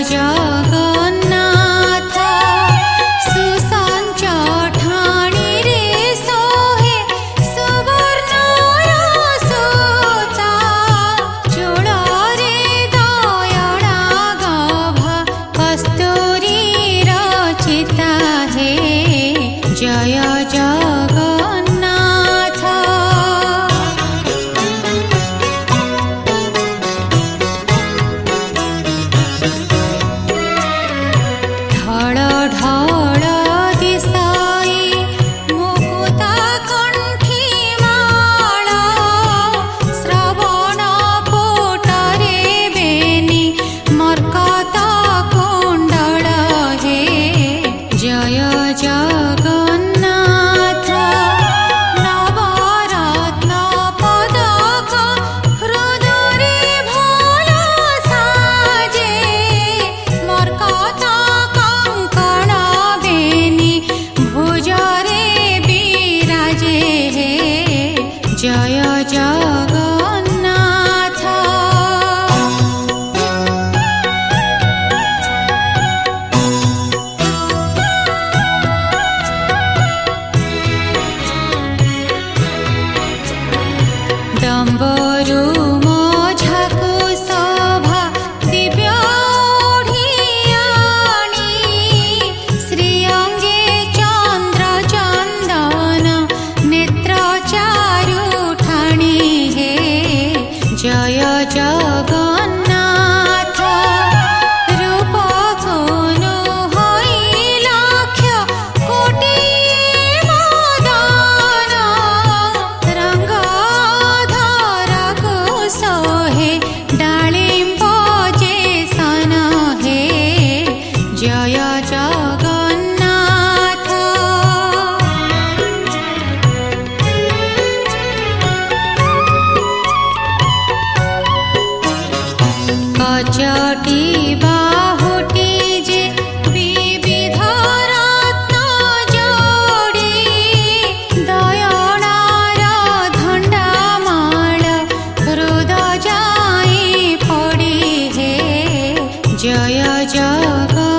जगन्नाथ सुसंच ठाणी रे सोहे सुवर्णय सुता चूल रे दयणा गभा कस्तूरी रचिता हे जय जगन्नाथ। ढळ ढळ दिसाई मुकुता कंठी माळ श्रवण पोटरे बेनी मर्कत कुंडल हे जय जगन्नाथ। नवरत्न पदक हृदरे भल साजे मर्कत कंकण बेनी भुजरे विराजे हे जय जगन्नाथ। डम्बरू मझाकु शोभा दिव्य ओढ़ियाणी श्रीअंगे चंद्र चंदन नेत्र चारु ठाणी हे जय जगन्नाथ। रूप कोनो होई लाक्ष कोटि मदन रंग धरकु सोहे डालिम्ब जेसन हे जय जगन्नाथ। कचटी बाहुटी जे विविध रत्न जोड़ी दयणार धंडामाळ हृदय जाई पड़ी हे जय जगन्नाथ।